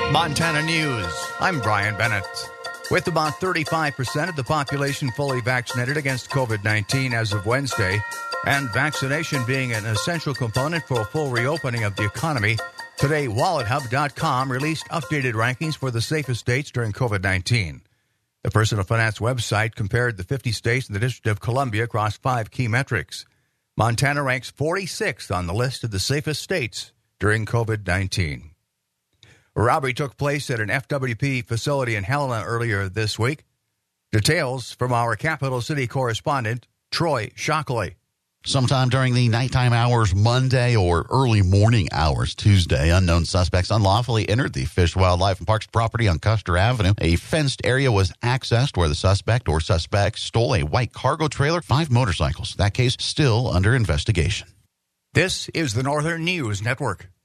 Montana News. I'm Brian Bennett. With about 35% of the population fully vaccinated against COVID-19 as of Wednesday, and vaccination being an essential component for a full reopening of the economy, today WalletHub.com released updated rankings for the safest states during COVID-19. The Personal Finance website compared the 50 states and the District of Columbia across 5 key metrics. Montana ranks 46th on the list of the safest states during COVID-19. A robbery took place at an FWP facility in Helena earlier this week. Details from our Capital City correspondent, Troy Shockley. Sometime during the nighttime hours Monday or early morning hours Tuesday, unknown suspects unlawfully entered the Fish, Wildlife, and Parks property on Custer Avenue. A fenced area was accessed where the suspect or suspects stole a white cargo trailer, 5 motorcycles. That case still under investigation. This is the Northern News Network.